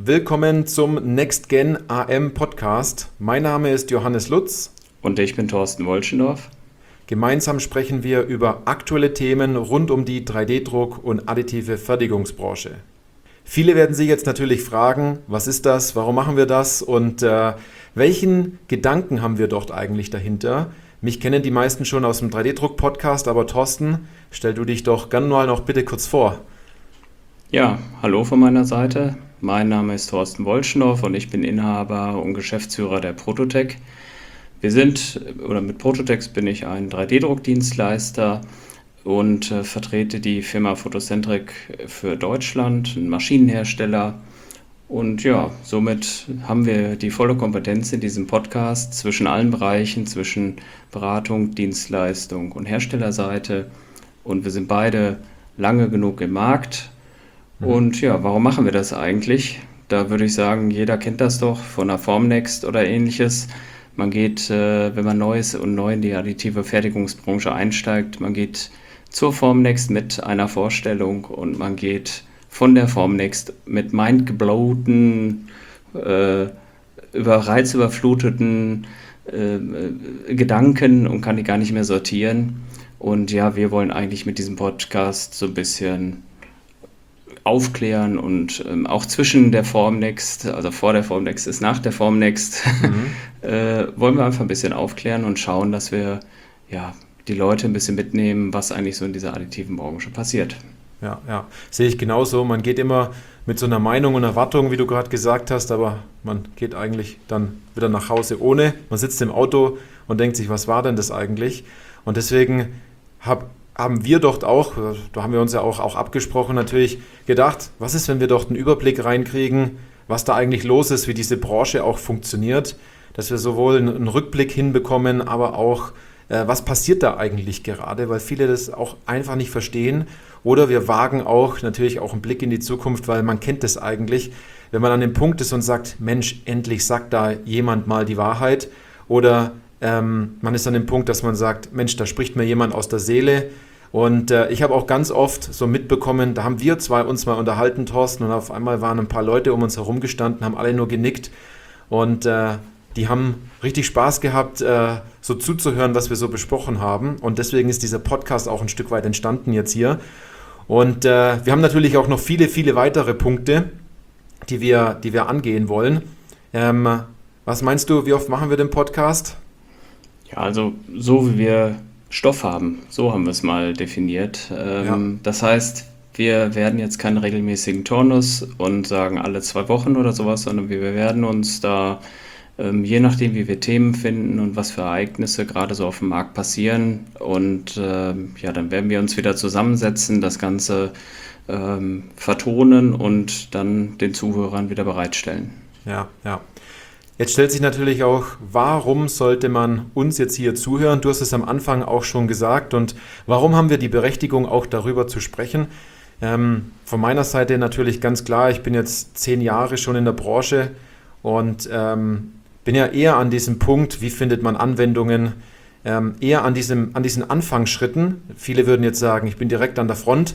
Willkommen zum NextGen AM Podcast. Mein Name ist Johannes Lutz. Und ich bin Thorsten Wolschendorf. Gemeinsam sprechen wir über aktuelle Themen rund um die 3D-Druck- und additive Fertigungsbranche. Viele werden sich jetzt natürlich fragen, was ist das, warum machen wir das und welchen Gedanken haben wir dort eigentlich dahinter? Mich kennen die meisten schon aus dem 3D-Druck-Podcast, aber Thorsten, stell du dich doch gerne mal noch bitte kurz vor. Ja, hallo von meiner Seite. Mein Name ist Thorsten Wolschendorf und ich bin Inhaber und Geschäftsführer der Prototech. Mit Prototex bin ich ein 3D-Druckdienstleister und vertrete die Firma Photocentric für Deutschland, ein Maschinenhersteller. Und ja, somit haben wir die volle Kompetenz in diesem Podcast zwischen allen Bereichen, zwischen Beratung, Dienstleistung und Herstellerseite. Und wir sind beide lange genug im Markt. Und ja, warum machen wir das eigentlich? Da würde ich sagen, jeder kennt das doch von der Formnext oder ähnliches. Man geht, wenn man neu in die additive Fertigungsbranche einsteigt, man geht zur Formnext mit einer Vorstellung und man geht von der Formnext mit mindgeblowten, reizüberfluteten Gedanken und kann die gar nicht mehr sortieren. Und ja, wir wollen eigentlich mit diesem Podcast so ein bisschen aufklären und auch zwischen der Formnext, also vor der Formnext ist nach der Formnext, wollen wir einfach ein bisschen aufklären und schauen, dass wir die Leute ein bisschen mitnehmen, was eigentlich so in dieser additiven Branche passiert. Ja, sehe ich genauso. Man geht immer mit so einer Meinung und Erwartung, wie du gerade gesagt hast, aber man geht eigentlich dann wieder nach Hause ohne. Man sitzt im Auto und denkt sich, was war denn das eigentlich? Und deswegen haben wir dort auch, da haben wir uns ja auch abgesprochen, natürlich gedacht, was ist, wenn wir dort einen Überblick reinkriegen, was da eigentlich los ist, wie diese Branche auch funktioniert, dass wir sowohl einen Rückblick hinbekommen, aber auch, was passiert da eigentlich gerade, weil viele das auch einfach nicht verstehen. Oder wir wagen auch natürlich auch einen Blick in die Zukunft, weil man kennt das eigentlich, wenn man an dem Punkt ist und sagt, Mensch, endlich sagt da jemand mal die Wahrheit. Oder man ist an dem Punkt, dass man sagt, Mensch, da spricht mir jemand aus der Seele. Und ich habe auch ganz oft so mitbekommen, da haben wir zwei uns mal unterhalten, Thorsten, und auf einmal waren ein paar Leute um uns herum gestanden, haben alle nur genickt. Und die haben richtig Spaß gehabt, so zuzuhören, was wir so besprochen haben. Und deswegen ist dieser Podcast auch ein Stück weit entstanden jetzt hier. Und wir haben natürlich auch noch viele, viele weitere Punkte, die wir angehen wollen. Was meinst du, wie oft machen wir den Podcast? Ja, also so wie wir Stoff haben, so haben wir es mal definiert. Das heißt, wir werden jetzt keinen regelmäßigen Turnus und sagen alle 2 Wochen oder sowas, sondern wir werden uns da, je nachdem wie wir Themen finden und was für Ereignisse gerade so auf dem Markt passieren und dann werden wir uns wieder zusammensetzen, das Ganze vertonen und dann den Zuhörern wieder bereitstellen. Ja. Jetzt stellt sich natürlich auch, warum sollte man uns jetzt hier zuhören? Du hast es am Anfang auch schon gesagt. Und warum haben wir die Berechtigung, auch darüber zu sprechen? Von meiner Seite natürlich ganz klar, ich bin jetzt 10 Jahre schon in der Branche und bin ja eher an diesem Punkt, wie findet man Anwendungen, eher an diesen Anfangsschritten. Viele würden jetzt sagen, ich bin direkt an der Front.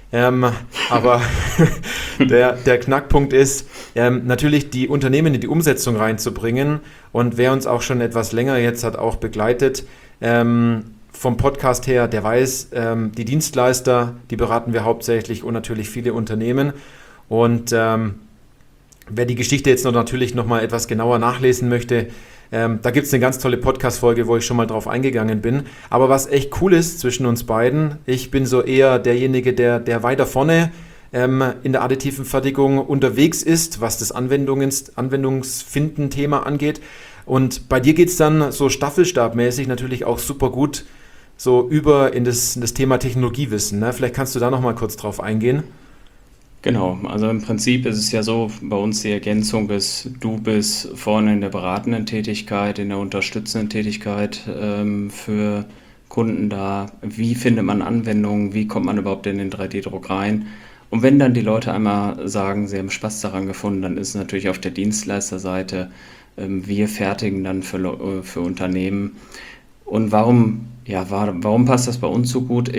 Aber der Knackpunkt ist, natürlich die Unternehmen in die Umsetzung reinzubringen. Und wer uns auch schon etwas länger jetzt hat auch begleitet, vom Podcast her, der weiß, die Dienstleister, die beraten wir hauptsächlich und natürlich viele Unternehmen. Und wer die Geschichte jetzt natürlich noch mal etwas genauer nachlesen möchte, da gibt es eine ganz tolle Podcast-Folge, wo ich schon mal drauf eingegangen bin. Aber was echt cool ist zwischen uns beiden, ich bin so eher derjenige, der weiter vorne in der additiven Fertigung unterwegs ist, was das Anwendungsfinden-Thema angeht. Und bei dir geht es dann so staffelstabmäßig natürlich auch super gut so über in das Thema Technologiewissen. Ne? Vielleicht kannst du da noch mal kurz drauf eingehen. Genau, also im Prinzip ist es ja so, bei uns die Ergänzung ist, du bist vorne in der beratenden Tätigkeit, in der unterstützenden Tätigkeit für Kunden da. Wie findet man Anwendungen, wie kommt man überhaupt in den 3D-Druck rein? Und wenn dann die Leute einmal sagen, sie haben Spaß daran gefunden, dann ist es natürlich auf der Dienstleisterseite, wir fertigen dann für Unternehmen. Und warum passt das bei uns so gut?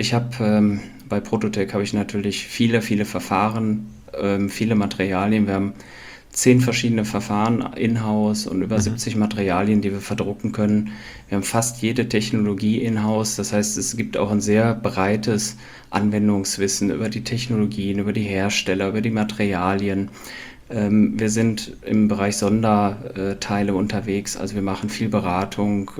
Bei Prototech habe ich natürlich viele Verfahren, viele Materialien. Wir haben 10 verschiedene Verfahren in-house und über 70 Materialien, die wir verdrucken können. Wir haben fast jede Technologie in-house. Das heißt, es gibt auch ein sehr breites Anwendungswissen über die Technologien, über die Hersteller, über die Materialien. Wir sind im Bereich Sonderteile unterwegs, also wir machen viel Beratung,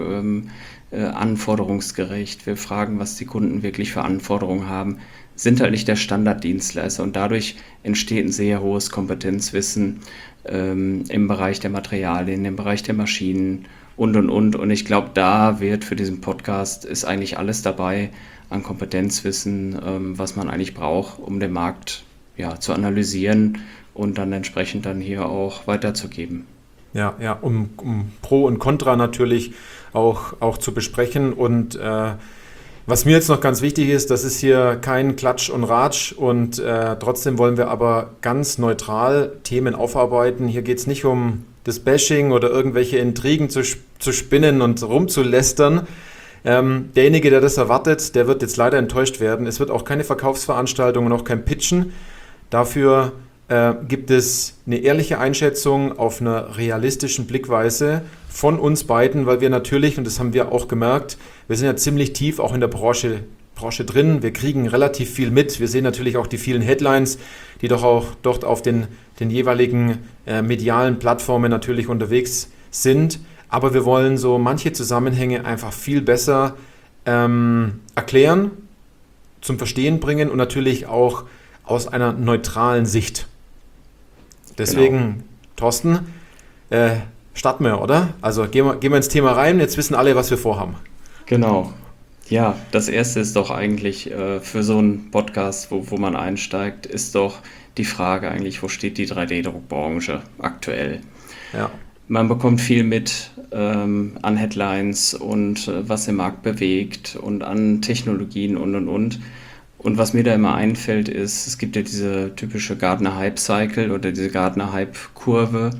anforderungsgerecht. Wir fragen, was die Kunden wirklich für Anforderungen haben, sind halt nicht der Standarddienstleister und dadurch entsteht ein sehr hohes Kompetenzwissen im Bereich der Materialien, im Bereich der Maschinen und. Und ich glaube, da wird für diesen Podcast ist eigentlich alles dabei an Kompetenzwissen, was man eigentlich braucht, um den Markt zu analysieren und dann entsprechend dann hier auch weiterzugeben. Ja, um Pro und Contra natürlich auch zu besprechen. Und was mir jetzt noch ganz wichtig ist, das ist hier kein Klatsch und Ratsch und trotzdem wollen wir aber ganz neutral Themen aufarbeiten. Hier geht es nicht um das Bashing oder irgendwelche Intrigen zu spinnen und rumzulästern. Derjenige, der das erwartet, der wird jetzt leider enttäuscht werden. Es wird auch keine Verkaufsveranstaltung und auch kein Pitchen. Dafür gibt es eine ehrliche Einschätzung auf einer realistischen Blickweise von uns beiden, weil wir natürlich, und das haben wir auch gemerkt, wir sind ja ziemlich tief auch in der Branche drin, wir kriegen relativ viel mit, wir sehen natürlich auch die vielen Headlines, die doch auch dort auf den jeweiligen medialen Plattformen natürlich unterwegs sind, aber wir wollen so manche Zusammenhänge einfach viel besser erklären, zum Verstehen bringen und natürlich auch aus einer neutralen Sicht. Deswegen, genau. Thorsten, starten wir, oder? Also gehen wir ins Thema rein, jetzt wissen alle, was wir vorhaben. Genau. Ja, das Erste ist doch eigentlich für so einen Podcast, wo man einsteigt, ist doch die Frage eigentlich, wo steht die 3D-Druckbranche aktuell? Ja. Man bekommt viel mit an Headlines und was den Markt bewegt und an Technologien und. Und was mir da immer einfällt ist, es gibt ja diese typische Gartner-Hype-Cycle oder diese Gartner-Hype-Kurve.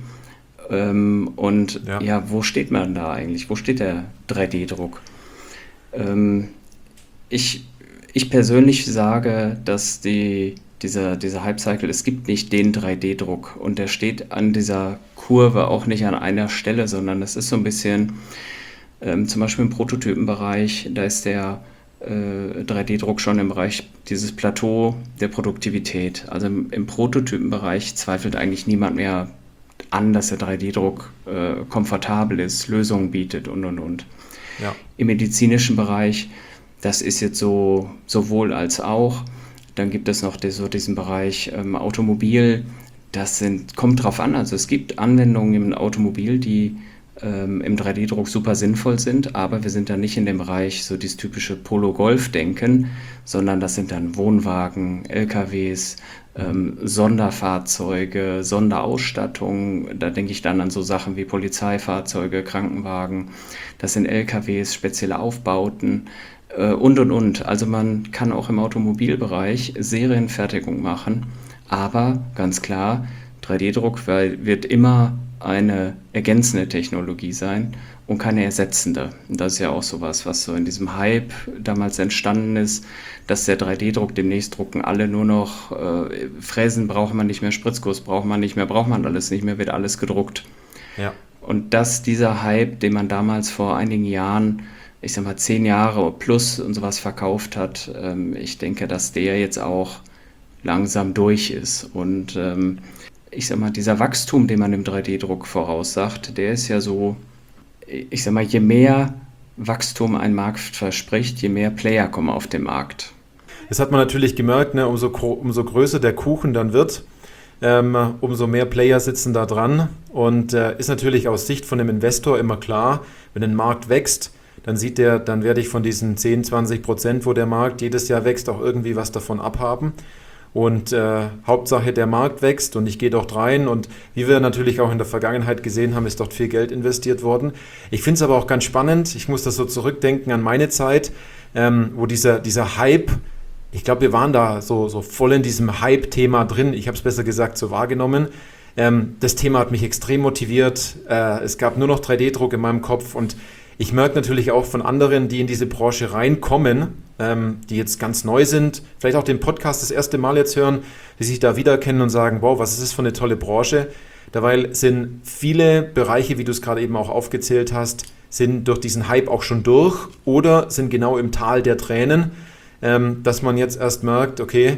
Wo steht man da eigentlich? Wo steht der 3D-Druck? Ich persönlich sage, dass dieser Hype-Cycle, es gibt nicht den 3D-Druck und der steht an dieser Kurve auch nicht an einer Stelle, sondern es ist so ein bisschen, zum Beispiel im Prototypenbereich, da ist der 3D-Druck schon im Bereich dieses Plateau der Produktivität. Also im Prototypenbereich zweifelt eigentlich niemand mehr an, dass der 3D-Druck komfortabel ist, Lösungen bietet und. Ja. Im medizinischen Bereich, das ist jetzt so sowohl als auch. Dann gibt es noch diesen Bereich Automobil. Kommt drauf an. Also es gibt Anwendungen im Automobil, die im 3D-Druck super sinnvoll sind, aber wir sind da nicht in dem Bereich so dieses typische Polo-Golf-Denken, sondern das sind dann Wohnwagen, LKWs, Sonderfahrzeuge, Sonderausstattung, da denke ich dann an so Sachen wie Polizeifahrzeuge, Krankenwagen, das sind LKWs, spezielle Aufbauten und. Also man kann auch im Automobilbereich Serienfertigung machen, aber ganz klar, 3D-Druck wird immer eine ergänzende Technologie sein und keine ersetzende. Und das ist ja auch sowas, was so in diesem Hype damals entstanden ist, dass der 3D-Druck, demnächst drucken alle nur noch, Fräsen braucht man nicht mehr, Spritzguss braucht man nicht mehr, braucht man alles nicht mehr, wird alles gedruckt. Ja. Und dieser Hype, den man damals vor einigen Jahren, ich sag mal 10 Jahre plus und sowas verkauft hat, ich denke, dass der jetzt auch langsam durch ist und ich sag mal, dieser Wachstum, den man im 3D-Druck voraussagt, der ist ja so, ich sag mal, je mehr Wachstum ein Markt verspricht, je mehr Player kommen auf den Markt. Das hat man natürlich gemerkt, ne? Umso größer der Kuchen dann wird, umso mehr Player sitzen da dran und ist natürlich aus Sicht von dem Investor immer klar, wenn ein Markt wächst, dann werde ich von diesen 10-20%, wo der Markt jedes Jahr wächst, auch irgendwie was davon abhaben. Und Hauptsache der Markt wächst und ich gehe dort rein und wie wir natürlich auch in der Vergangenheit gesehen haben, ist dort viel Geld investiert worden. Ich finde es aber auch ganz spannend, ich muss das so zurückdenken an meine Zeit, wo dieser Hype, ich glaube wir waren da so voll in diesem Hype-Thema drin, ich habe es besser gesagt so wahrgenommen. Das Thema hat mich extrem motiviert, es gab nur noch 3D-Druck in meinem Kopf und ich merke natürlich auch von anderen, die in diese Branche reinkommen, die jetzt ganz neu sind, vielleicht auch den Podcast das erste Mal jetzt hören, die sich da wiedererkennen und sagen, wow, was ist das für eine tolle Branche, Dabei sind viele Bereiche, wie du es gerade eben auch aufgezählt hast, sind durch diesen Hype auch schon durch oder sind genau im Tal der Tränen, dass man jetzt erst merkt, okay,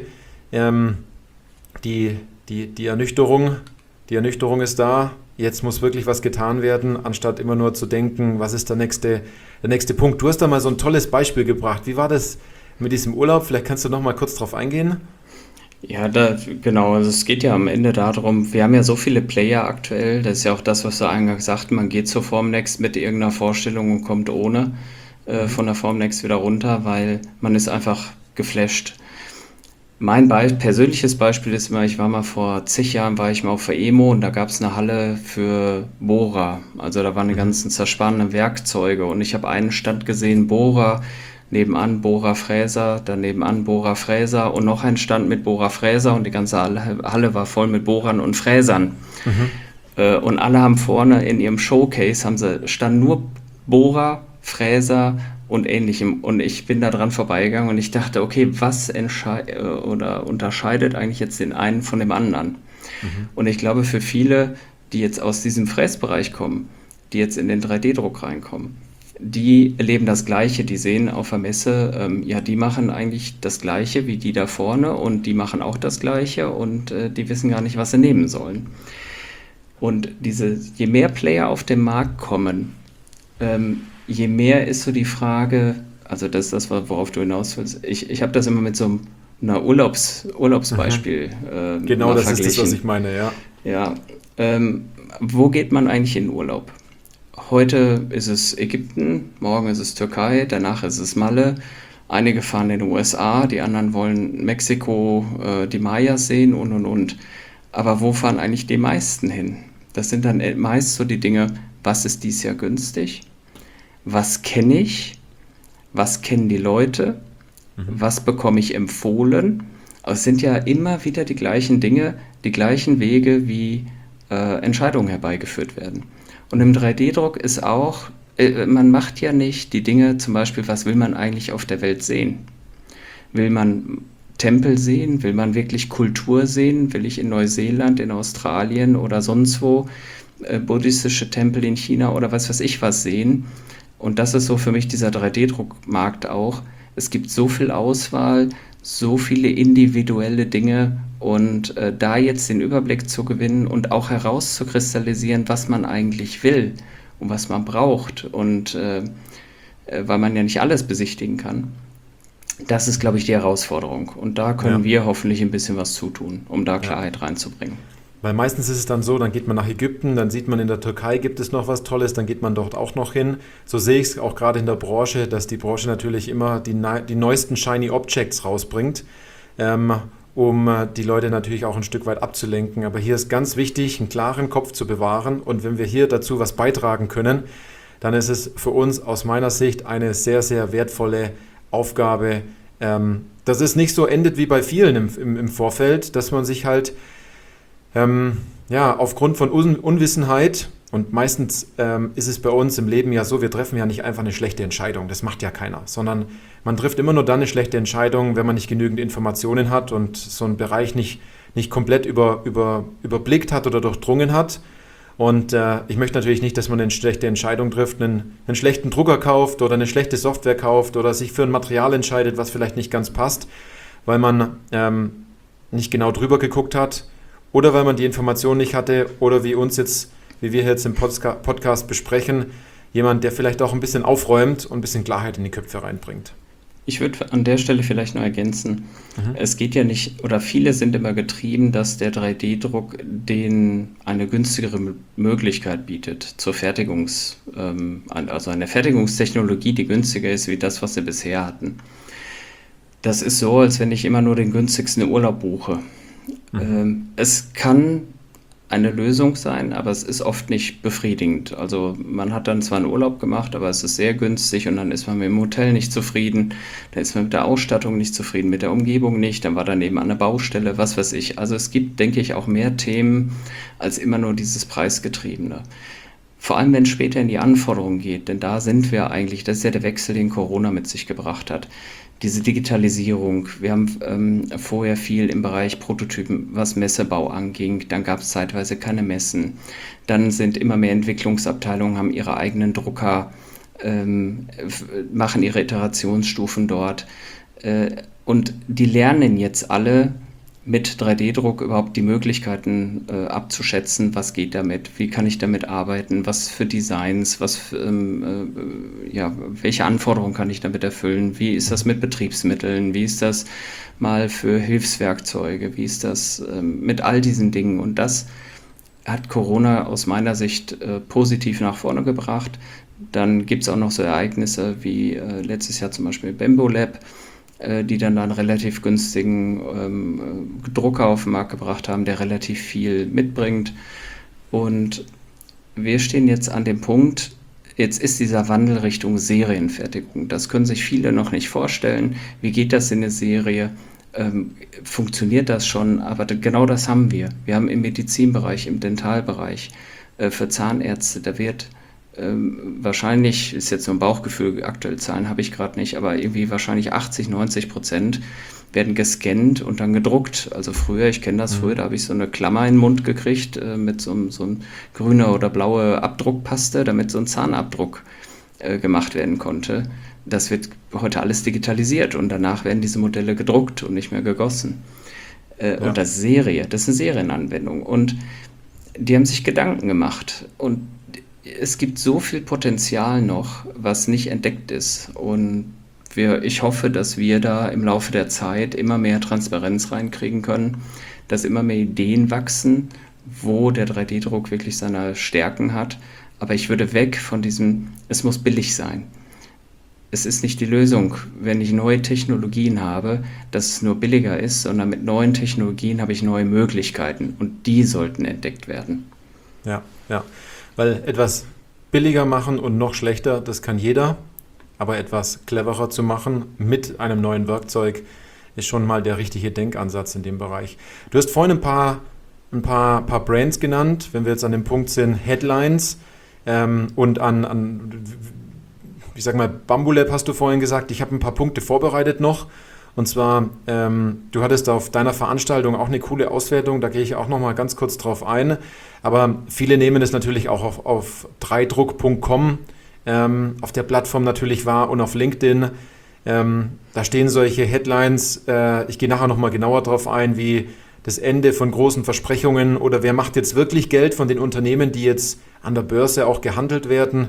die Ernüchterung ist da, jetzt muss wirklich was getan werden, anstatt immer nur zu denken, was ist der nächste Punkt. Du hast da mal so ein tolles Beispiel gebracht. Wie war das mit diesem Urlaub? Vielleicht kannst du noch mal kurz drauf eingehen. Ja, genau. Also es geht ja am Ende darum, wir haben ja so viele Player aktuell. Das ist ja auch das, was du eingangs sagten. Man geht zur Formnext mit irgendeiner Vorstellung und kommt ohne von der Formnext wieder runter, weil man ist einfach geflasht. Mein persönliches Beispiel ist immer, ich war mal vor zig Jahren, war ich mal auf der EMO und da gab es eine Halle für Bohrer. Also da waren die ganzen zerspannenden Werkzeuge und ich habe einen Stand gesehen, Bohrer, nebenan Bohrer-Fräser, dann nebenan Bohrer-Fräser und noch ein Stand mit Bohrer-Fräser und die ganze Halle war voll mit Bohrern und Fräsern. Und alle haben vorne in ihrem Showcase, standen nur Bohrer, Fräser und Ähnlichem. Und ich bin da dran vorbeigegangen und ich dachte, okay, was unterscheidet eigentlich jetzt den einen von dem anderen? Und ich glaube, für viele, die jetzt aus diesem Fräsbereich kommen, die jetzt in den 3D-Druck reinkommen, die erleben das Gleiche, die sehen auf der Messe, die machen eigentlich das Gleiche wie die da vorne und die machen auch das Gleiche und die wissen gar nicht, was sie nehmen sollen. Und je mehr Player auf den Markt kommen, je mehr ist so die Frage, also das ist das, worauf du hinaus willst. Ich habe das immer mit so einer Urlaubsbeispiel Genau, das verglichen. ist das, was ich meine, ja. Ja, wo geht man eigentlich in Urlaub? Heute ist es Ägypten, morgen ist es Türkei, danach ist es Malle. Einige fahren in den USA, die anderen wollen Mexiko, die Mayas sehen und. Aber wo fahren eigentlich die meisten hin? Das sind dann meist so die Dinge, was ist dies Jahr günstig? Was kenne ich? Was kennen die Leute? Was bekomme ich empfohlen? Aber es sind ja immer wieder die gleichen Dinge, die gleichen Wege, wie Entscheidungen herbeigeführt werden. Und im 3D-Druck ist auch, man macht ja nicht die Dinge, zum Beispiel, was will man eigentlich auf der Welt sehen? Will man Tempel sehen? Will man wirklich Kultur sehen? Will ich in Neuseeland, in Australien oder sonst wo buddhistische Tempel in China oder was weiß ich was sehen? Und das ist so für mich dieser 3D-Druckmarkt auch. Es gibt so viel Auswahl, so viele individuelle Dinge und da jetzt den Überblick zu gewinnen und auch herauszukristallisieren, was man eigentlich will und was man braucht und weil man ja nicht alles besichtigen kann, das ist, glaube ich, die Herausforderung. Und da können wir hoffentlich ein bisschen was zutun, um da Klarheit reinzubringen. Weil meistens ist es dann so, dann geht man nach Ägypten, dann sieht man in der Türkei gibt es noch was Tolles, dann geht man dort auch noch hin. So sehe ich es auch gerade in der Branche, dass die Branche natürlich immer die neuesten Shiny Objects rausbringt, um die Leute natürlich auch ein Stück weit abzulenken. Aber hier ist ganz wichtig, einen klaren Kopf zu bewahren und wenn wir hier dazu was beitragen können, dann ist es für uns aus meiner Sicht eine sehr, sehr wertvolle Aufgabe, dass es nicht so endet wie bei vielen im Vorfeld, dass man sich halt aufgrund von Unwissenheit und meistens ist es bei uns im Leben ja so, wir treffen ja nicht einfach eine schlechte Entscheidung, das macht ja keiner, sondern man trifft immer nur dann eine schlechte Entscheidung, wenn man nicht genügend Informationen hat und so einen Bereich nicht komplett überblickt hat oder durchdrungen hat. Und ich möchte natürlich nicht, dass man eine schlechte Entscheidung trifft, einen schlechten Drucker kauft oder eine schlechte Software kauft oder sich für ein Material entscheidet, was vielleicht nicht ganz passt, weil man nicht genau drüber geguckt hat. Oder weil man die Information nicht hatte oder wie wir jetzt im Podcast besprechen, jemand, der vielleicht auch ein bisschen aufräumt und ein bisschen Klarheit in die Köpfe reinbringt. Ich würde an der Stelle vielleicht noch ergänzen, es geht ja nicht, oder viele sind immer getrieben, dass der 3D-Druck denen eine günstigere Möglichkeit bietet zur also eine Fertigungstechnologie, die günstiger ist wie das, was sie bisher hatten. Das ist so, als wenn ich immer nur den günstigsten Urlaub buche. Es kann eine Lösung sein, aber es ist oft nicht befriedigend. Also man hat dann zwar einen Urlaub gemacht, aber es ist sehr günstig und dann ist man mit dem Hotel nicht zufrieden, dann ist man mit der Ausstattung nicht zufrieden, mit der Umgebung nicht, dann war daneben eine Baustelle, was weiß ich. Also es gibt, denke ich, auch mehr Themen als immer nur dieses Preisgetriebene. Vor allem, wenn es später in die Anforderungen geht, denn da sind wir eigentlich, das ist ja der Wechsel, den Corona mit sich gebracht hat. Diese Digitalisierung, wir haben vorher viel im Bereich Prototypen, was Messebau anging, dann gab es zeitweise keine Messen. Dann sind immer mehr Entwicklungsabteilungen, haben ihre eigenen Drucker, machen ihre Iterationsstufen dort. Und die lernen jetzt alle mit 3D-Druck überhaupt die Möglichkeiten abzuschätzen, was geht damit, wie kann ich damit arbeiten, was für Designs, welche Anforderungen kann ich damit erfüllen, wie ist das mit Betriebsmitteln, wie ist das mal für Hilfswerkzeuge, wie ist das mit all diesen Dingen. Und das hat Corona aus meiner Sicht positiv nach vorne gebracht. Dann gibt es auch noch so Ereignisse wie letztes Jahr zum Beispiel Bembo Lab, die dann einen relativ günstigen Drucker auf den Markt gebracht haben, der relativ viel mitbringt. Und wir stehen jetzt an dem Punkt, jetzt ist dieser Wandel Richtung Serienfertigung. Das können sich viele noch nicht vorstellen. Wie geht das in der Serie? Funktioniert das schon? Aber genau das haben wir. Wir haben im Medizinbereich, im Dentalbereich, für Zahnärzte, da wird wahrscheinlich, ist jetzt so ein Bauchgefühl, aktuelle Zahlen habe ich gerade nicht, aber irgendwie wahrscheinlich 80-90% werden gescannt und dann gedruckt. Also früher, ich kenne das früher, da habe ich so eine Klammer in den Mund gekriegt mit so einem grüne oder blaue Abdruckpaste, damit so ein Zahnabdruck gemacht werden konnte. Das wird heute alles digitalisiert und danach werden diese Modelle gedruckt und nicht mehr gegossen. Und das ist eine Serienanwendung. Und die haben sich Gedanken gemacht und es gibt so viel Potenzial noch, was nicht entdeckt ist. Und ich hoffe, dass wir da im Laufe der Zeit immer mehr Transparenz reinkriegen können, dass immer mehr Ideen wachsen, wo der 3D-Druck wirklich seine Stärken hat. Aber ich würde weg von diesem, es muss billig sein. Es ist nicht die Lösung, wenn ich neue Technologien habe, dass es nur billiger ist, sondern mit neuen Technologien habe ich neue Möglichkeiten und die sollten entdeckt werden. Ja. Weil etwas billiger machen und noch schlechter, das kann jeder, aber etwas cleverer zu machen mit einem neuen Werkzeug ist schon mal der richtige Denkansatz in dem Bereich. Du hast vorhin ein paar Brands genannt, wenn wir jetzt an dem Punkt sind, Headlines und ich sag mal, Bambu Lab hast du vorhin gesagt, ich habe ein paar Punkte vorbereitet noch. Und zwar, du hattest auf deiner Veranstaltung auch eine coole Auswertung, da gehe ich auch noch mal ganz kurz drauf ein. Aber viele nehmen es natürlich auch auf 3druck.com auf der Plattform natürlich wahr und auf LinkedIn. Da stehen solche Headlines, ich gehe nachher noch mal genauer drauf ein, wie das Ende von großen Versprechungen oder wer macht jetzt wirklich Geld von den Unternehmen, die jetzt an der Börse auch gehandelt werden.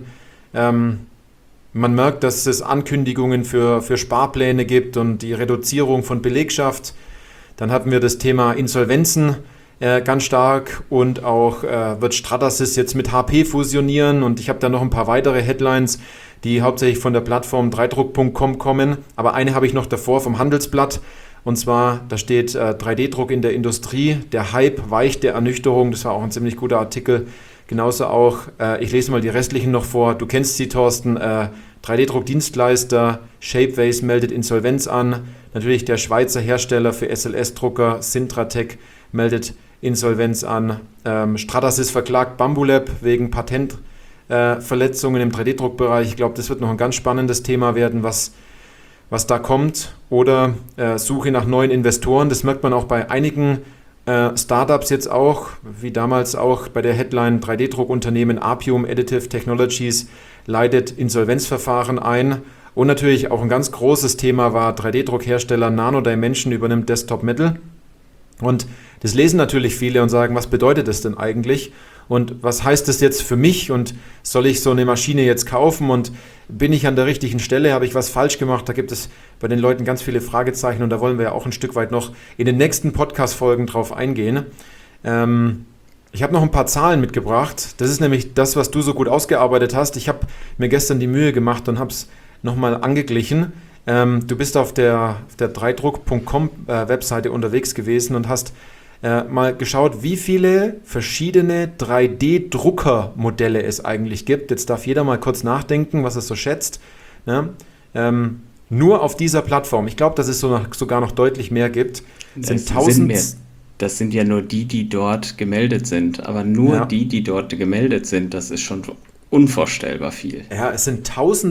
Man merkt, dass es Ankündigungen für Sparpläne gibt und die Reduzierung von Belegschaft. Dann hatten wir das Thema Insolvenzen ganz stark und auch wird Stratasys jetzt mit HP fusionieren und ich habe da noch ein paar weitere Headlines, die hauptsächlich von der Plattform 3druck.com kommen. Aber eine habe ich noch davor vom Handelsblatt und zwar, da steht 3D-Druck in der Industrie, der Hype weicht der Ernüchterung. Das war auch ein ziemlich guter Artikel. Genauso auch, ich lese mal die restlichen noch vor, du kennst sie, Thorsten, 3D-Druck-Dienstleister, Shapeways meldet Insolvenz an, natürlich der Schweizer Hersteller für SLS-Drucker, Sintratec meldet Insolvenz an, Stratasys verklagt Bambu Lab wegen Patentverletzungen im 3D-Druckbereich. Ich glaube, das wird noch ein ganz spannendes Thema werden, was da kommt. Oder Suche nach neuen Investoren, das merkt man auch bei einigen Startups jetzt auch, wie damals auch bei der Headline 3D-Druckunternehmen Apium Additive Technologies leitet Insolvenzverfahren ein. Und natürlich auch ein ganz großes Thema war 3D-Druckhersteller Nano Dimension übernimmt Desktop Metal. Und das lesen natürlich viele und sagen, was bedeutet das denn eigentlich? Und was heißt das jetzt für mich? Und soll ich so eine Maschine jetzt kaufen? Und bin ich an der richtigen Stelle? Habe ich was falsch gemacht? Da gibt es bei den Leuten ganz viele Fragezeichen und da wollen wir ja auch ein Stück weit noch in den nächsten Podcast-Folgen drauf eingehen. Ich habe noch ein paar Zahlen mitgebracht. Das ist nämlich das, was du so gut ausgearbeitet hast. Ich habe mir gestern die Mühe gemacht und habe es nochmal angeglichen. Du bist auf der 3druck.com Webseite unterwegs gewesen und hast mal geschaut, wie viele verschiedene 3D-Druckermodelle es eigentlich gibt. Jetzt darf jeder mal kurz nachdenken, was er so schätzt. Ne? Nur auf dieser Plattform, ich glaube, dass es sogar noch deutlich mehr gibt, sind das sind ja nur die, die dort gemeldet sind. Aber nur Ja. die, die dort gemeldet sind, das ist schon unvorstellbar viel. Ja, es sind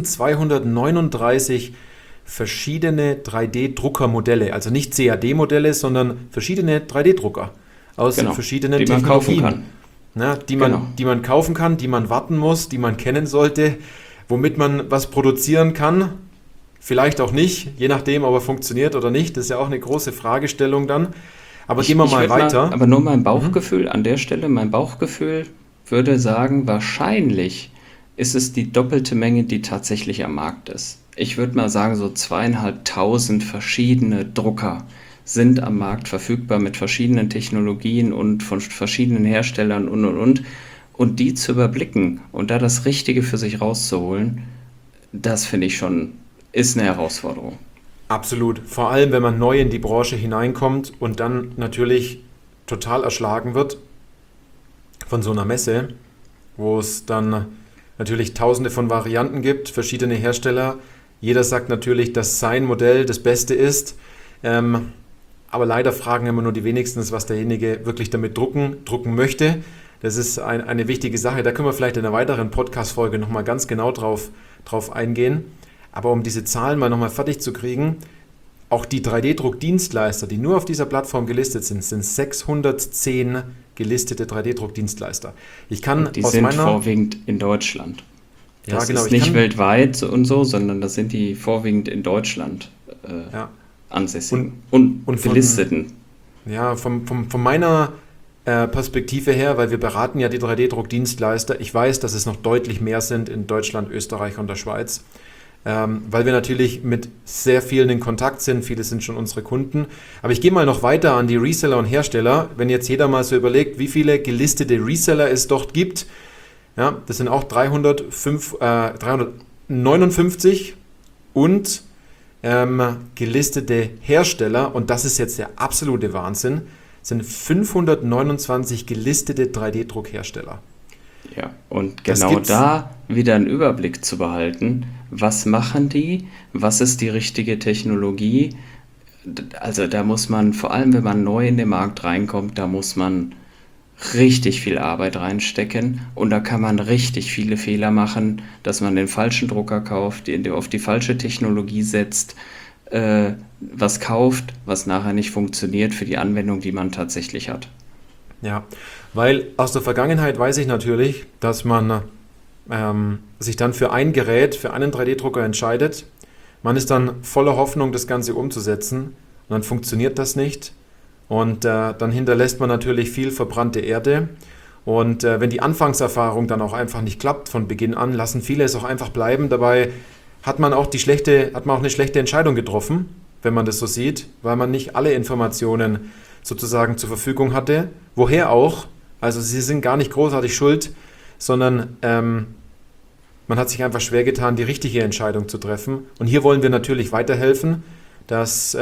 1239 verschiedene 3D-Druckermodelle, also nicht CAD-Modelle, sondern verschiedene 3D-Drucker aus Genau, verschiedenen die man kaufen Technologien, kann. ne, Genau. die man kaufen kann, die man warten muss, die man kennen sollte, womit man was produzieren kann. Vielleicht auch nicht, je nachdem, ob er funktioniert oder nicht. Das ist ja auch eine große Fragestellung dann. Aber gehen wir Ich mal würde mal, weiter. aber nur mein Mhm. Bauchgefühl an der Stelle, mein Bauchgefühl würde sagen, wahrscheinlich ist es die doppelte Menge, die tatsächlich am Markt ist. Ich würde mal sagen, so 2.500 verschiedene Drucker sind am Markt verfügbar mit verschiedenen Technologien und von verschiedenen Herstellern und. Und die zu überblicken und da das Richtige für sich rauszuholen, das finde ich schon, ist eine Herausforderung. Absolut. Vor allem, wenn man neu in die Branche hineinkommt und dann natürlich total erschlagen wird von so einer Messe, wo es dann natürlich tausende von Varianten gibt, verschiedene Hersteller. Jeder sagt natürlich, dass sein Modell das Beste ist. Ähm, aber leider fragen immer nur die wenigsten, was derjenige wirklich damit drucken möchte. Das ist eine wichtige Sache. Da können wir vielleicht in einer weiteren Podcast-Folge nochmal ganz genau drauf eingehen. Aber um diese Zahlen mal nochmal fertig zu kriegen, auch die 3D-Druckdienstleister, die nur auf dieser Plattform gelistet sind 610 gelistete 3D-Druckdienstleister. Ich kann Und die aus sind meiner, vorwiegend in Deutschland. ja Das genau, ist ich nicht kann, weltweit und so, sondern das sind die vorwiegend in Deutschland ja, und, ansässigen und und gelisteten. ja, von meiner Perspektive her, weil wir beraten ja die 3D-Druckdienstleister, ich weiß, dass es noch deutlich mehr sind in Deutschland, Österreich und der Schweiz. Weil wir natürlich mit sehr vielen in Kontakt sind. Viele sind schon unsere Kunden. Aber ich gehe mal noch weiter an die Reseller und Hersteller. Wenn jetzt jeder mal so überlegt, wie viele gelistete Reseller es dort gibt, ja, das sind auch 359 und gelistete Hersteller, und das ist jetzt der absolute Wahnsinn, sind 529 gelistete 3D-Druckhersteller. Ja, und Das genau gibt's. da wieder einen Überblick zu behalten, was machen die, was ist die richtige Technologie. Also da muss man, vor allem wenn man neu in den Markt reinkommt, da muss man richtig viel Arbeit reinstecken und da kann man richtig viele Fehler machen, dass man den falschen Drucker kauft, auf die falsche Technologie setzt, was kauft, was nachher nicht funktioniert für die Anwendung, die man tatsächlich hat. Ja, weil aus der Vergangenheit weiß ich natürlich, dass man sich dann für ein Gerät, für einen 3D-Drucker entscheidet. Man ist dann voller Hoffnung, das Ganze umzusetzen, und dann funktioniert das nicht. Und dann hinterlässt man natürlich viel verbrannte Erde. Und wenn die Anfangserfahrung dann auch einfach nicht klappt von Beginn an, lassen viele es auch einfach bleiben. Dabei hat man auch eine schlechte Entscheidung getroffen, wenn man das so sieht, weil man nicht alle Informationen sozusagen zur Verfügung hatte. Woher auch? Also sie sind gar nicht großartig schuld, sondern man hat sich einfach schwer getan, die richtige Entscheidung zu treffen. Und hier wollen wir natürlich weiterhelfen, dass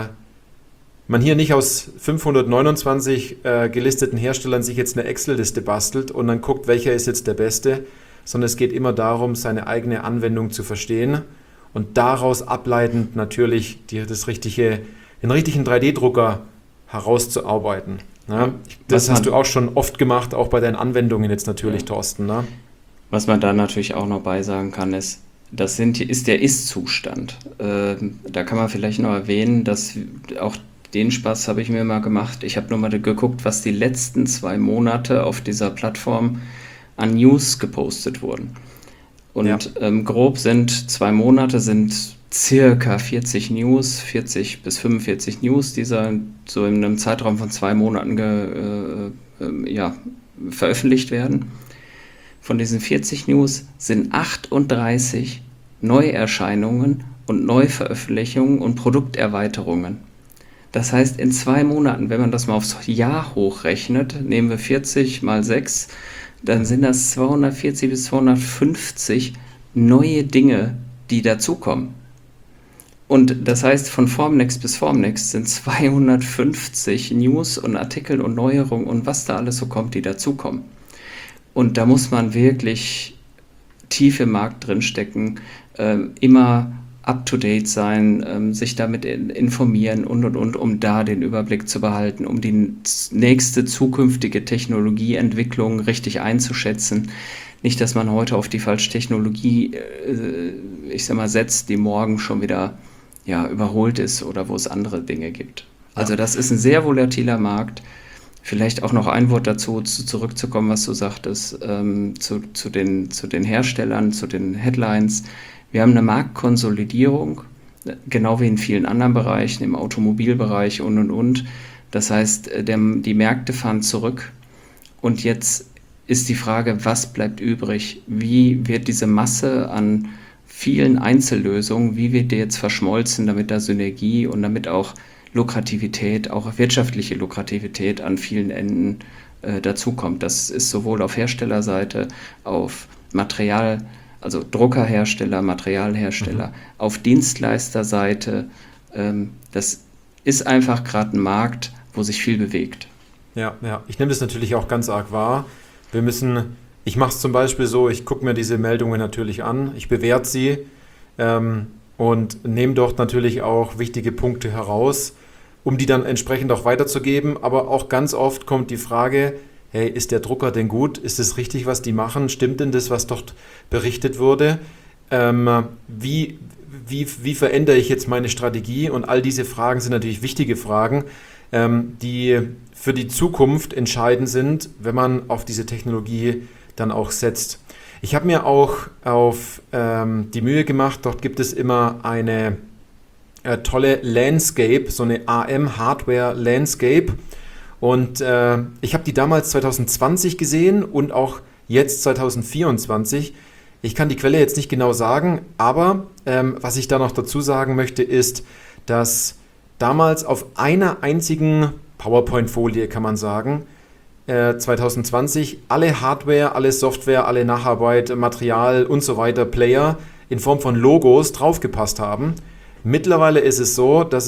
man hier nicht aus 529 gelisteten Herstellern sich jetzt eine Excel-Liste bastelt und dann guckt, welcher ist jetzt der beste, sondern es geht immer darum, seine eigene Anwendung zu verstehen und daraus ableitend natürlich den richtigen 3D-Drucker herauszuarbeiten. Ja, Ne? Das was hast du man, auch schon oft gemacht, auch bei deinen Anwendungen jetzt natürlich, ja, Thorsten. Ne? was man da natürlich auch noch beisagen kann, ist, ist der Ist-Zustand. Da kann man vielleicht noch erwähnen, dass auch den Spaß habe ich mir mal gemacht. Ich habe nur mal geguckt, was die letzten 2 Monate auf dieser Plattform an News gepostet wurden. Ja, Und grob sind 2 Monate sind circa 40 News, 40 bis 45 News, die so in einem Zeitraum von 2 Monaten ja, veröffentlicht werden. Von diesen 40 News sind 38 Neuerscheinungen und Neuveröffentlichungen und Produkterweiterungen. Das heißt, in 2 Monaten, wenn man das mal aufs Jahr hochrechnet, nehmen wir 40 mal 6, dann sind das 240 bis 250 neue Dinge, die dazukommen. Und das heißt, von Formnext bis Formnext sind 250 News und Artikel und Neuerungen und was da alles so kommt, die dazukommen. Und da muss man wirklich tief im Markt drin stecken, immer up-to-date sein, sich damit informieren und, um da den Überblick zu behalten, um die nächste zukünftige Technologieentwicklung richtig einzuschätzen. Nicht, dass man heute auf die falsche Technologie, ich sag mal, setzt, die morgen schon wieder überholt ist oder wo es andere Dinge gibt. Also das ist ein sehr volatiler Markt. Vielleicht auch noch ein Wort dazu, zurückzukommen, was du sagtest, zu den Herstellern, zu den Headlines. Wir haben eine Marktkonsolidierung, genau wie in vielen anderen Bereichen, im Automobilbereich und. Das heißt, die Märkte fahren zurück und jetzt ist die Frage, was bleibt übrig? Wie wird diese Masse an vielen Einzellösungen, wie wird die jetzt verschmolzen, damit da Synergie und damit auch Lukrativität, auch wirtschaftliche Lukrativität an vielen Enden dazukommt. Das ist sowohl auf Herstellerseite, auf Material, also Druckerhersteller, Materialhersteller, auf Dienstleisterseite. Das ist einfach gerade ein Markt, wo sich viel bewegt. Ja, ich nehme das natürlich auch ganz arg wahr. Ich mache es zum Beispiel so, ich gucke mir diese Meldungen natürlich an, ich bewerte sie und nehme dort natürlich auch wichtige Punkte heraus, um die dann entsprechend auch weiterzugeben. Aber auch ganz oft kommt die Frage, hey, ist der Drucker denn gut? Ist es richtig, was die machen? Stimmt denn das, was dort berichtet wurde? Wie verändere ich jetzt meine Strategie? Und all diese Fragen sind natürlich wichtige Fragen, die für die Zukunft entscheidend sind, wenn man auf diese Technologie dann auch setzt. Ich habe mir auch auf die Mühe gemacht, dort gibt es immer eine tolle Landscape, so eine AM-Hardware-Landscape. Und ich habe die damals 2020 gesehen und auch jetzt 2024. Ich kann die Quelle jetzt nicht genau sagen, aber was ich da noch dazu sagen möchte, ist, dass damals auf einer einzigen PowerPoint-Folie, kann man sagen, 2020 alle Hardware, alle Software, alle Nacharbeit, Material und so weiter, Player in Form von Logos draufgepasst haben. Mittlerweile ist es so, dass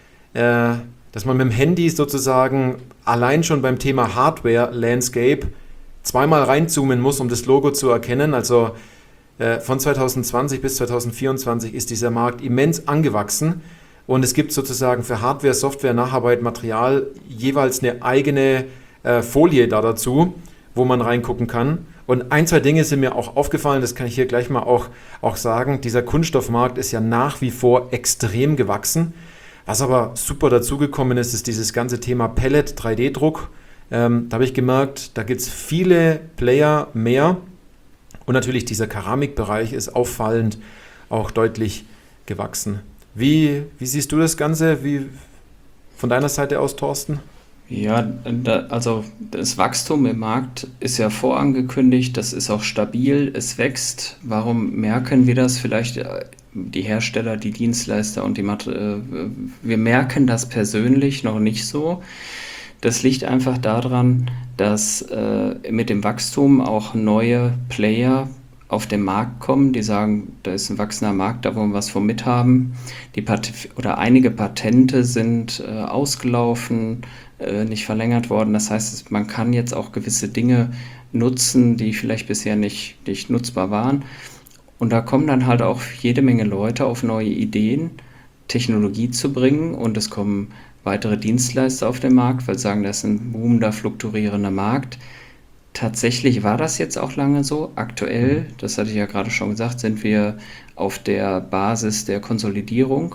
man mit dem Handy sozusagen allein schon beim Thema Hardware-Landscape zweimal reinzoomen muss, um das Logo zu erkennen. Also von 2020 bis 2024 ist dieser Markt immens angewachsen und es gibt sozusagen für Hardware, Software, Nacharbeit, Material jeweils eine eigene Folie da dazu, wo man reingucken kann. Und ein, zwei Dinge sind mir auch aufgefallen, das kann ich hier gleich mal auch sagen. Dieser Kunststoffmarkt ist ja nach wie vor extrem gewachsen. Was aber super dazugekommen ist, ist dieses ganze Thema Pellet, 3D-Druck. Da habe ich gemerkt, da gibt es viele Player mehr. Und natürlich dieser Keramikbereich ist auffallend auch deutlich gewachsen. Wie siehst du das Ganze? Von deiner Seite aus, Thorsten? Ja, also das Wachstum im Markt ist ja vorangekündigt, das ist auch stabil, es wächst. Warum merken wir das? Vielleicht die Hersteller, die Dienstleister und wir merken das persönlich noch nicht so. Das liegt einfach daran, dass mit dem Wachstum auch neue Player auf den Markt kommen, die sagen, da ist ein wachsender Markt, da wollen wir was von mithaben. Einige Patente sind ausgelaufen, nicht verlängert worden. Das heißt, man kann jetzt auch gewisse Dinge nutzen, die vielleicht bisher nicht nutzbar waren. Und da kommen dann halt auch jede Menge Leute auf neue Ideen, Technologie zu bringen, und es kommen weitere Dienstleister auf den Markt, weil sie sagen, das ist ein boomender, fluktuierender Markt. Tatsächlich war das jetzt auch lange so. Aktuell, das hatte ich ja gerade schon gesagt, sind wir auf der Basis der Konsolidierung.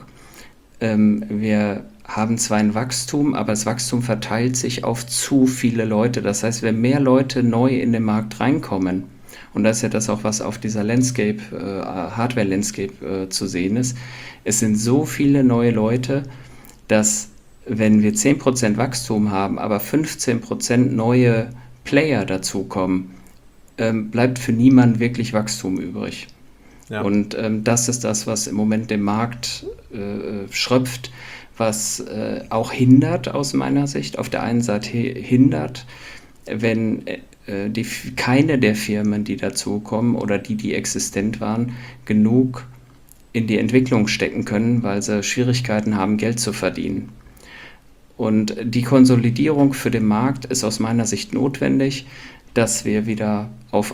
Wir haben zwar ein Wachstum, aber das Wachstum verteilt sich auf zu viele Leute. Das heißt, wenn mehr Leute neu in den Markt reinkommen, und das ist ja das auch, was auf dieser Landscape, Hardware-Landscape zu sehen ist, es sind so viele neue Leute, dass wenn wir 10% Wachstum haben, aber 15% neue Player dazukommen, bleibt für niemanden wirklich Wachstum übrig. Ja. Und das ist das, was im Moment den Markt schröpft, was auch hindert aus meiner Sicht. Auf der einen Seite hindert, wenn keine der Firmen, die dazukommen oder die existent waren, genug in die Entwicklung stecken können, weil sie Schwierigkeiten haben, Geld zu verdienen. Und die Konsolidierung für den Markt ist aus meiner Sicht notwendig, dass wir wieder auf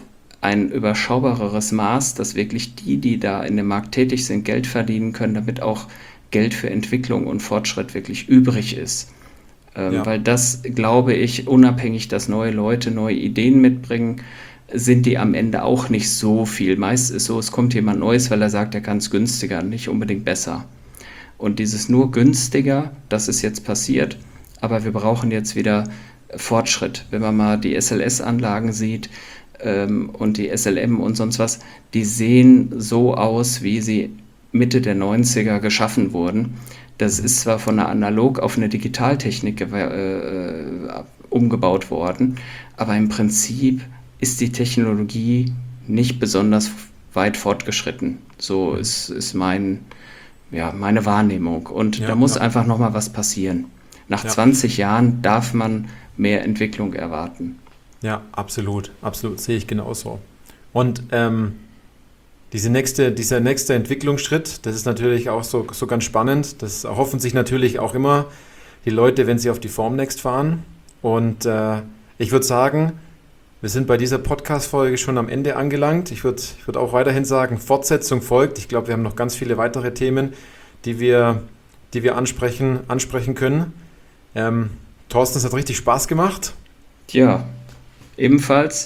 ein überschaubareres Maß, dass wirklich die da in dem Markt tätig sind, Geld verdienen können, damit auch Geld für Entwicklung und Fortschritt wirklich übrig ist. Weil das, glaube ich, unabhängig, dass neue Leute neue Ideen mitbringen, sind die am Ende auch nicht so viel. Meist ist so, es kommt jemand Neues, weil er sagt, er kann es günstiger, nicht unbedingt besser. Und dieses nur günstiger, das ist jetzt passiert, aber wir brauchen jetzt wieder Fortschritt. Wenn man mal die SLS-Anlagen sieht und die SLM und sonst was, die sehen so aus, wie sie Mitte der 90er geschaffen wurden. Das ist zwar von einer Analog auf eine Digitaltechnik umgebaut worden, aber im Prinzip ist die Technologie nicht besonders weit fortgeschritten. So ist meine Wahrnehmung. Und da muss einfach nochmal was passieren. Nach 20 Jahren darf man mehr Entwicklung erwarten. Ja, absolut. Absolut, sehe ich genauso. Und dieser nächste Entwicklungsschritt, das ist natürlich auch so ganz spannend. Das erhoffen sich natürlich auch immer die Leute, wenn sie auf die Formnext fahren. Und ich würde sagen, wir sind bei dieser Podcast-Folge schon am Ende angelangt. Ich würd auch weiterhin sagen, Fortsetzung folgt. Ich glaube, wir haben noch ganz viele weitere Themen, die wir ansprechen können. Thorsten, es hat richtig Spaß gemacht. Ja, ebenfalls.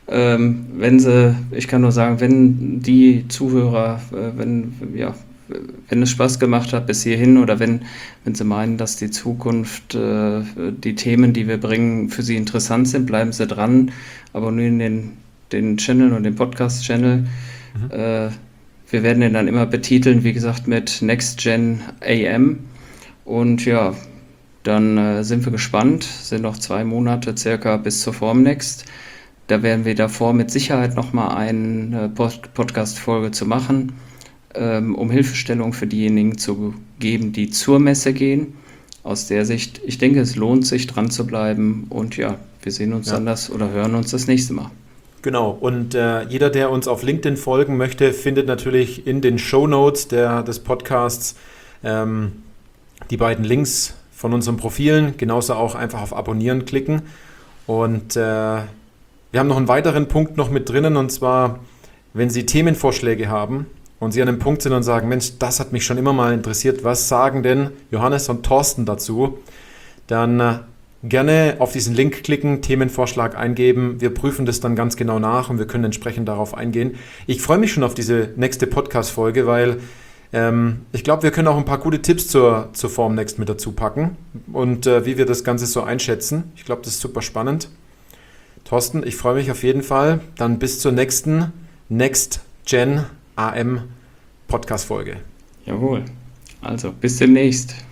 Ich kann nur sagen, wenn die Zuhörer, wenn es Spaß gemacht hat bis hierhin oder wenn Sie meinen, dass die Zukunft, die Themen, die wir bringen, für Sie interessant sind, bleiben Sie dran, abonnieren den Channel und den Podcast-Channel. Wir werden den dann immer betiteln, wie gesagt, mit Next Gen AM. Und ja, dann sind wir gespannt, sind noch 2 Monate circa bis zur Formnext. Da werden wir davor mit Sicherheit nochmal eine Podcast-Folge zu machen, um Hilfestellung für diejenigen zu geben, die zur Messe gehen. Aus der Sicht, ich denke, es lohnt sich, dran zu bleiben. Und ja, wir sehen uns dann hören uns das nächste Mal. Genau, und jeder, der uns auf LinkedIn folgen möchte, findet natürlich in den Shownotes des Podcasts die beiden Links von unseren Profilen. Genauso auch einfach auf Abonnieren klicken. Und wir haben noch einen weiteren Punkt noch mit drinnen, und zwar, wenn Sie Themenvorschläge haben und Sie an einem Punkt sind und sagen, Mensch, das hat mich schon immer mal interessiert, was sagen denn Johannes und Thorsten dazu, dann gerne auf diesen Link klicken, Themenvorschlag eingeben. Wir prüfen das dann ganz genau nach und wir können entsprechend darauf eingehen. Ich freue mich schon auf diese nächste Podcast-Folge, weil ich glaube, wir können auch ein paar gute Tipps zur Formnext mit dazu packen und wie wir das Ganze so einschätzen. Ich glaube, das ist super spannend. Thorsten, ich freue mich auf jeden Fall. Dann bis zur nächsten Next Gen AM Podcast-Folge. Jawohl. Also bis demnächst.